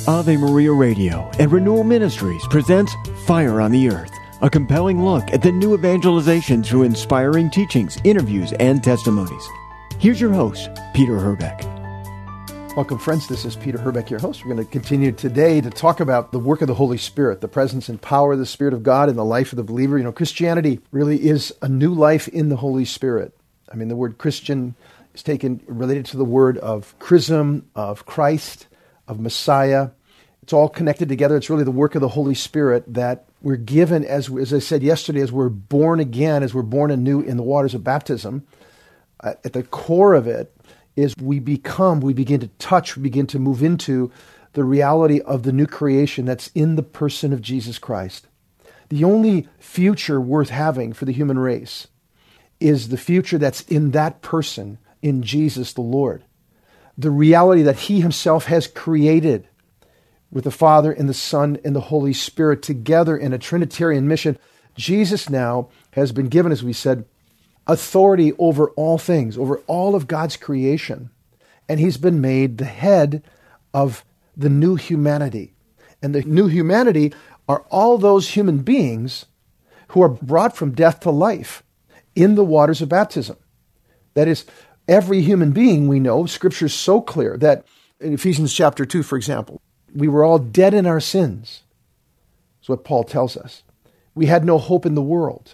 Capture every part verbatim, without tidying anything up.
Ave Maria Radio and Renewal Ministries presents Fire on the Earth, a compelling look at the new evangelization through inspiring teachings, interviews, and testimonies. Here's your host, Peter Herbeck. Welcome, friends. This is Peter Herbeck, your host. We're going to continue today to talk about the work of the Holy Spirit, the presence and power of the Spirit of God in the life of the believer. You know, Christianity really is a new life in the Holy Spirit. I mean, the word Christian is taken, related to the word of chrism, of Christ, of Messiah. It's all connected together. It's really the work of the Holy Spirit that we're given, as, as I said yesterday, as we're born again, as we're born anew in the waters of baptism. Uh, at the core of it is we become, we begin to touch, we begin to move into the reality of the new creation that's in the person of Jesus Christ. The only future worth having for the human race is the future that's in that person, in Jesus the Lord. The reality that He Himself has created with the Father and the Son and the Holy Spirit together in a Trinitarian mission. Jesus now has been given, as we said, authority over all things, over all of God's creation. And He's been made the head of the new humanity. And the new humanity are all those human beings who are brought from death to life in the waters of baptism. That is, every human being, we know, Scripture is so clear that in Ephesians chapter two, for example, we were all dead in our sins. That's what Paul tells us. We had no hope in the world.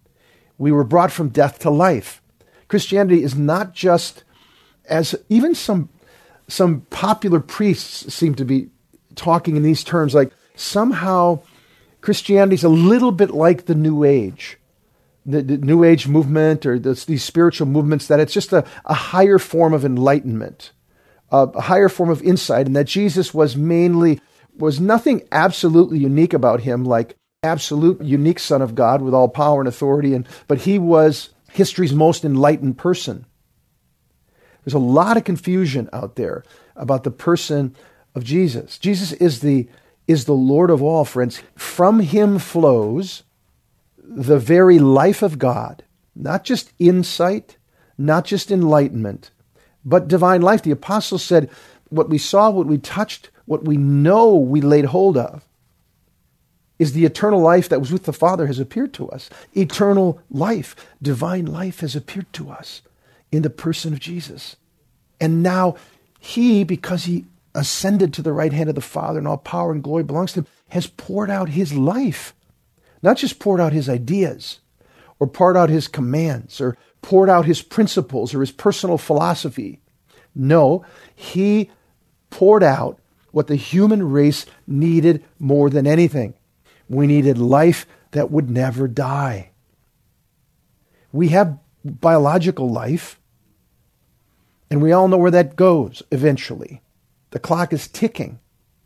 We were brought from death to life. Christianity is not just, as even some, some popular priests seem to be talking in these terms, like somehow Christianity is a little bit like the New Age. The, the New Age movement or this, these spiritual movements, that it's just a, a higher form of enlightenment, uh, a higher form of insight, and that Jesus was mainly, was nothing absolutely unique about Him, like absolute unique Son of God with all power and authority, and but He was history's most enlightened person. There's a lot of confusion out there about the person of Jesus. Jesus is the, is the Lord of all, friends. From Him flows the very life of God, not just insight, not just enlightenment, but divine life. The apostles said, what we saw, what we touched, what we know we laid hold of is the eternal life that was with the Father has appeared to us. Eternal life, divine life has appeared to us in the person of Jesus. And now He, because He ascended to the right hand of the Father and all power and glory belongs to Him, has poured out His life. Not just poured out His ideas, or poured out His commands, or poured out His principles, or His personal philosophy. No, He poured out what the human race needed more than anything. We needed life that would never die. We have biological life, and we all know where that goes eventually. The clock is ticking.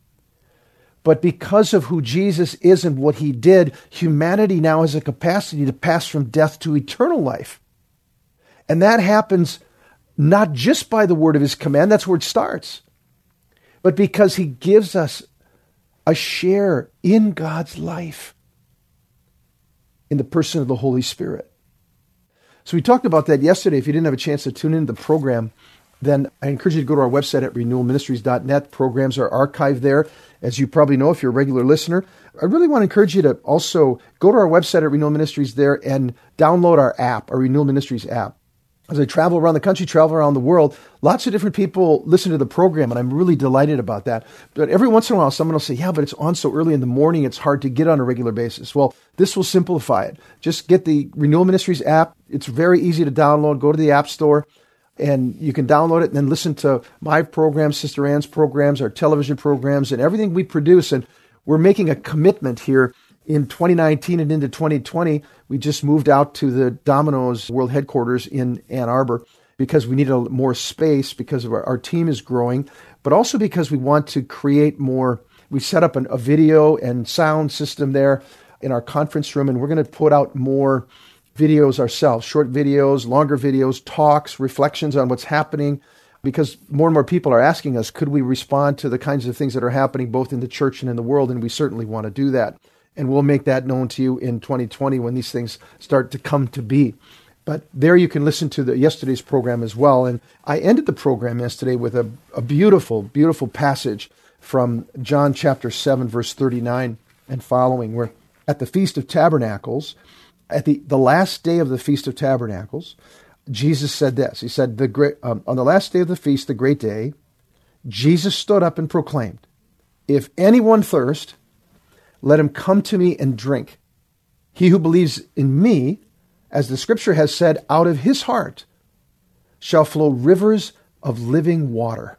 But because of who Jesus is and what He did, humanity now has a capacity to pass from death to eternal life. And that happens not just by the word of His command, that's where it starts, but because He gives us a share in God's life in the person of the Holy Spirit. So we talked about that yesterday. If you didn't have a chance to tune into the program, then I encourage you to go to our website at renewal ministries dot net. Programs are archived there. As you probably know, if you're a regular listener, I really want to encourage you to also go to our website at Renewal Ministries there and download our app, our Renewal Ministries app. As I travel around the country, travel around the world, lots of different people listen to the program, and I'm really delighted about that. But every once in a while, someone will say, yeah, but it's on so early in the morning, it's hard to get on a regular basis. Well, this will simplify it. Just get the Renewal Ministries app. It's very easy to download. Go to the App Store, and you can download it and then listen to my programs, Sister Ann's programs, our television programs, and everything we produce. And we're making a commitment here in twenty nineteen and into twenty twenty. We just moved out to the Domino's world headquarters in Ann Arbor because we need a, more space because of our, our team is growing, but also because we want to create more. We set up an, a video and sound system there in our conference room, and we're going to put out more videos ourselves, short videos, longer videos, talks, reflections on what's happening, because more and more people are asking us, could we respond to the kinds of things that are happening both in the church and in the world? And we certainly want to do that. And we'll make that known to you in twenty twenty when these things start to come to be. But there you can listen to the yesterday's program as well. And I ended the program yesterday with a, a beautiful, beautiful passage from John chapter seven, verse thirty-nine and following, where at the Feast of Tabernacles, at the, the last day of the Feast of Tabernacles, Jesus said this. He said, the great, um, on the last day of the feast, the great day, Jesus stood up and proclaimed, "If anyone thirst, let him come to me and drink. He who believes in me, as the scripture has said, out of his heart shall flow rivers of living water."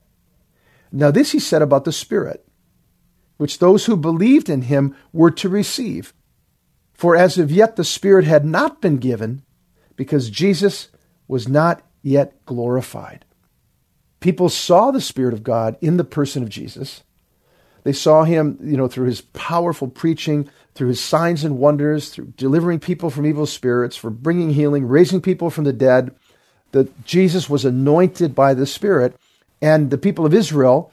Now this he said about the Spirit, which those who believed in him were to receive. For as of yet the Spirit had not been given, because Jesus was not yet glorified. People saw the Spirit of God in the person of Jesus. They saw him, you know, through his powerful preaching, through his signs and wonders, through delivering people from evil spirits, for bringing healing, raising people from the dead. That Jesus was anointed by the Spirit. And the people of Israel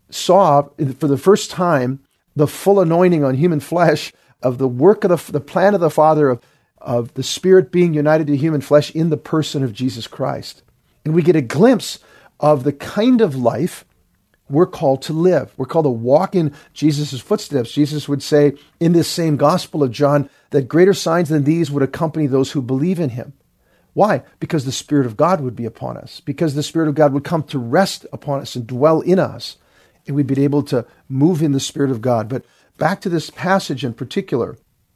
saw for the first time the full anointing on human flesh of the work of the, the plan of the Father of, of the Spirit being united to human flesh in the person of Jesus Christ. And we get a glimpse of the kind of life we're called to live. We're called to walk in Jesus' footsteps. Jesus would say in this same Gospel of John that greater signs than these would accompany those who believe in him. Why? Because the Spirit of God would be upon us. Because the Spirit of God would come to rest upon us and dwell in us. And we'd be able to move in the Spirit of God. But back to this passage in particular,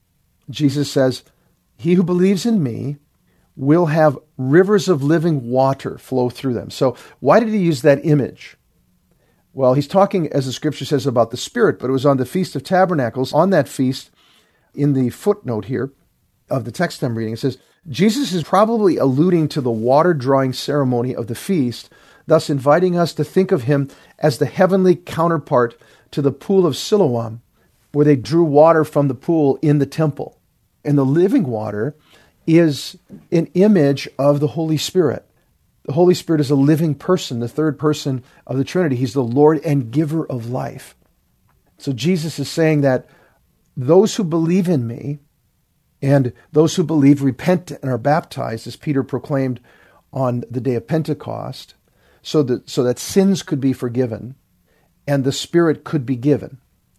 Jesus says, "He who believes in me will have rivers of living water flow through them." So why did he use that image? Well, he's talking, as the scripture says, about the Spirit, but it was on the Feast of Tabernacles. On that feast, in the footnote here of the text I'm reading, it says, Jesus is probably alluding to the water-drawing ceremony of the feast, thus inviting us to think of him as the heavenly counterpart to the pool of Siloam, where they drew water from the pool in the temple. And the living water is an image of the Holy Spirit. The Holy Spirit is a living person, the third person of the Trinity. He's the Lord and giver of life. So Jesus is saying that those who believe in me and those who believe, repent, and are baptized, as Peter proclaimed on the day of Pentecost, so that, so that sins could be forgiven and the Spirit could be given.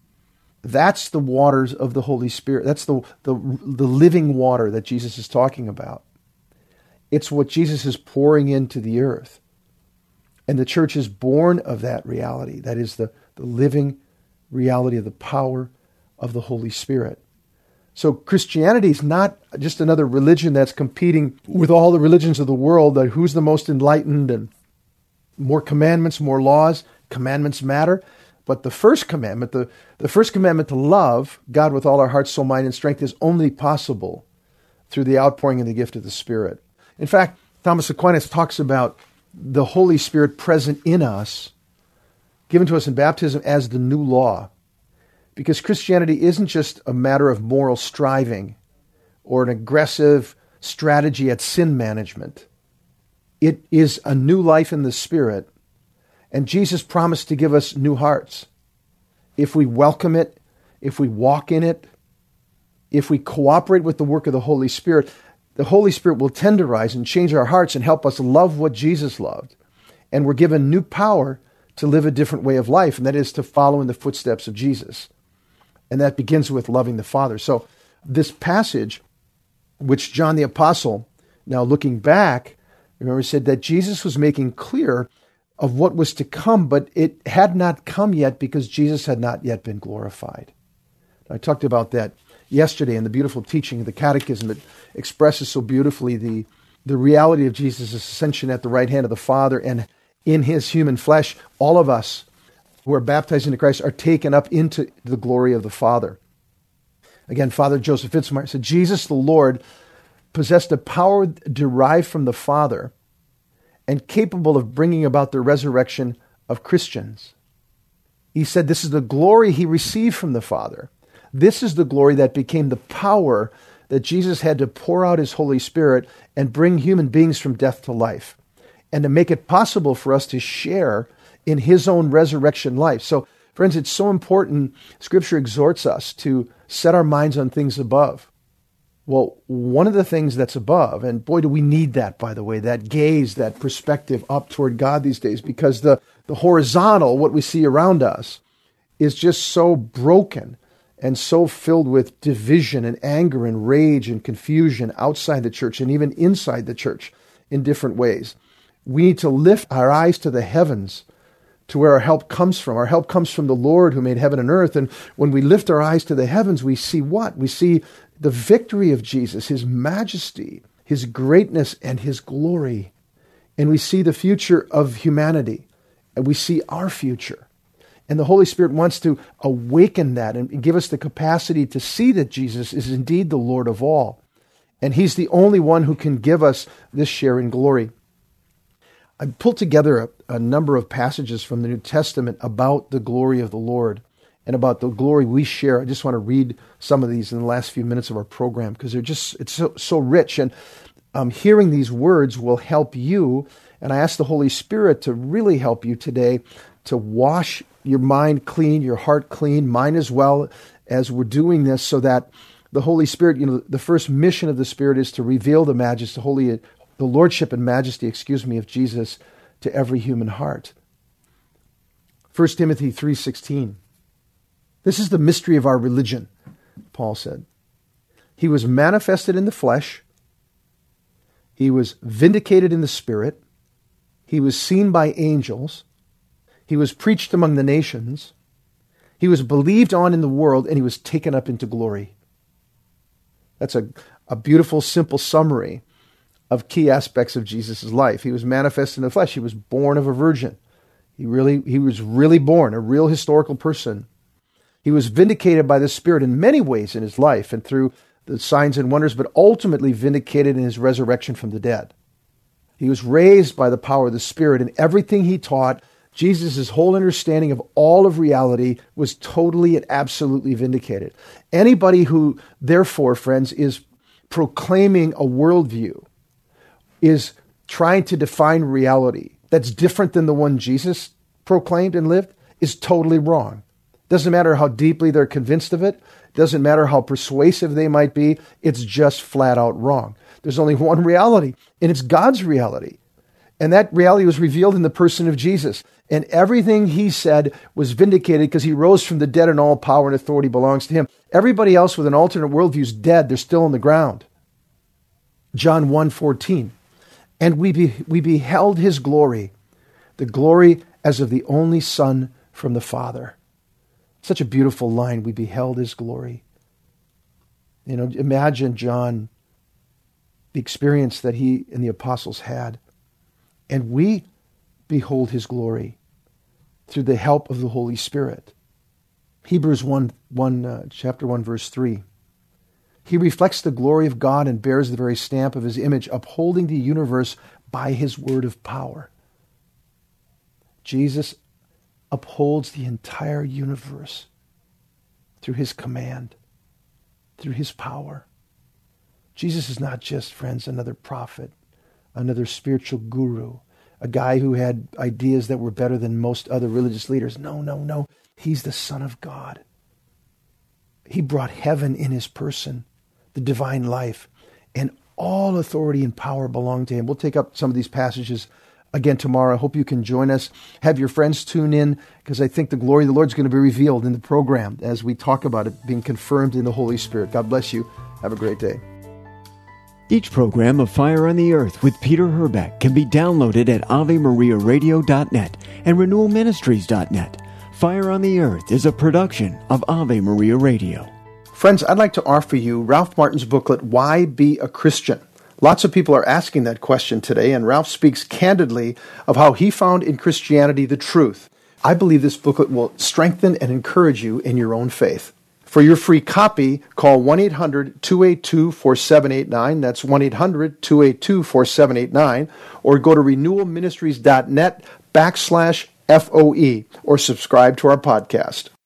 That's the waters of the Holy Spirit. That's the, the, the living water that Jesus is talking about. It's what Jesus is pouring into the earth. And the church is born of that reality. That is the, the living reality of the power of the Holy Spirit. So Christianity is not just another religion that's competing with all the religions of the world, that who's the most enlightened and more commandments, more laws. Commandments matter. But the first commandment, the, the first commandment to love God with all our heart, soul, mind, and strength is only possible through the outpouring of the gift of the Spirit. In fact, Thomas Aquinas talks about the Holy Spirit present in us, given to us in baptism as the new law. Because Christianity isn't just a matter of moral striving or an aggressive strategy at sin management. It is a new life in the Spirit. And Jesus promised to give us new hearts. If we welcome it, if we walk in it, if we cooperate with the work of the Holy Spirit, the Holy Spirit will tenderize and change our hearts and help us love what Jesus loved. And we're given new power to live a different way of life, and that is to follow in the footsteps of Jesus. And that begins with loving the Father. So this passage, which John the Apostle, now looking back, remember said that Jesus was making clear of what was to come, but it had not come yet because Jesus had not yet been glorified. I talked about that yesterday in the beautiful teaching of the Catechism that expresses so beautifully the, the reality of Jesus' ascension at the right hand of the Father, and in his human flesh, all of us who are baptized into Christ are taken up into the glory of the Father. Again, Father Joseph Fitzmyer said, Jesus the Lord possessed a power derived from the Father and capable of bringing about the resurrection of Christians. He said this is the glory he received from the Father. This is the glory that became the power that Jesus had to pour out his Holy Spirit and bring human beings from death to life, and to make it possible for us to share in his own resurrection life. So, friends, it's so important. Scripture exhorts us to set our minds on things above. Well, one of the things that's above, and boy, do we need that, by the way, that gaze, that perspective up toward God these days, because the, the horizontal, what we see around us, is just so broken and so filled with division and anger and rage and confusion outside the church and even inside the church in different ways. We need to lift our eyes to the heavens, to where our help comes from. Our help comes from the Lord who made heaven and earth. And when we lift our eyes to the heavens, we see what? We see the victory of Jesus, his majesty, his greatness, and his glory. And we see the future of humanity. And we see our future. And the Holy Spirit wants to awaken that and give us the capacity to see that Jesus is indeed the Lord of all. And he's the only one who can give us this share in glory. I pulled together a, a number of passages from the New Testament about the glory of the Lord and about the glory we share. I just want to read some of these in the last few minutes of our program because they're just, it's so, so rich. And um, hearing these words will help you. And I ask the Holy Spirit to really help you today to wash your mind clean, your heart clean, mine as well, as we're doing this, so that the Holy Spirit, you know, the first mission of the Spirit is to reveal the majesty, holy, the lordship and majesty, excuse me, of Jesus to every human heart. First Timothy three sixteen. This is the mystery of our religion, Paul said. He was manifested in the flesh. He was vindicated in the Spirit. He was seen by angels. He was preached among the nations. He was believed on in the world, and he was taken up into glory. That's a, a beautiful, simple summary of key aspects of Jesus' life. He was manifested in the flesh. He was born of a virgin. He really, he was really born, a real historical person. He was vindicated by the Spirit in many ways in his life and through the signs and wonders, but ultimately vindicated in his resurrection from the dead. He was raised by the power of the Spirit, and everything he taught, Jesus' whole understanding of all of reality, was totally and absolutely vindicated. Anybody who, therefore, friends, is proclaiming a worldview, is trying to define reality that's different than the one Jesus proclaimed and lived, is totally wrong. Doesn't matter how deeply they're convinced of it. Doesn't matter how persuasive they might be. It's just flat out wrong. There's only one reality, and it's God's reality. And that reality was revealed in the person of Jesus. And everything he said was vindicated because he rose from the dead, and all power and authority belongs to him. Everybody else with an alternate worldview is dead. They're still on the ground. John one fourteen. And we, be, we beheld his glory, the glory as of the only Son from the Father. Such a beautiful line. We beheld his glory. You know, imagine John, the experience that he and the apostles had. And we behold his glory through the help of the Holy Spirit. Hebrews one, one uh, chapter one, verse three. He reflects the glory of God and bears the very stamp of his image, upholding the universe by his word of power. Jesus upholds the entire universe through his command, through his power. Jesus is not just, friends, another prophet, another spiritual guru, a guy who had ideas that were better than most other religious leaders. No, no, no. He's the Son of God. He brought heaven in his person, the divine life, and all authority and power belong to him. We'll take up some of these passages again tomorrow. I hope you can join us. Have your friends tune in, because I think the glory of the Lord is going to be revealed in the program as we talk about it being confirmed in the Holy Spirit. God bless you. Have a great day. Each program of Fire on the Earth with Peter Herbeck can be downloaded at ave maria radio dot net and renewal ministries dot net. Fire on the Earth is a production of Ave Maria Radio. Friends, I'd like to offer you Ralph Martin's booklet, Why Be a Christian? Lots of people are asking that question today, and Ralph speaks candidly of how he found in Christianity the truth. I believe this booklet will strengthen and encourage you in your own faith. For your free copy, call one eight hundred two eight two four seven eight nine. That's one eight hundred two eight two four seven eight nine. Or go to renewal ministries dot net backslash F O E or subscribe to our podcast.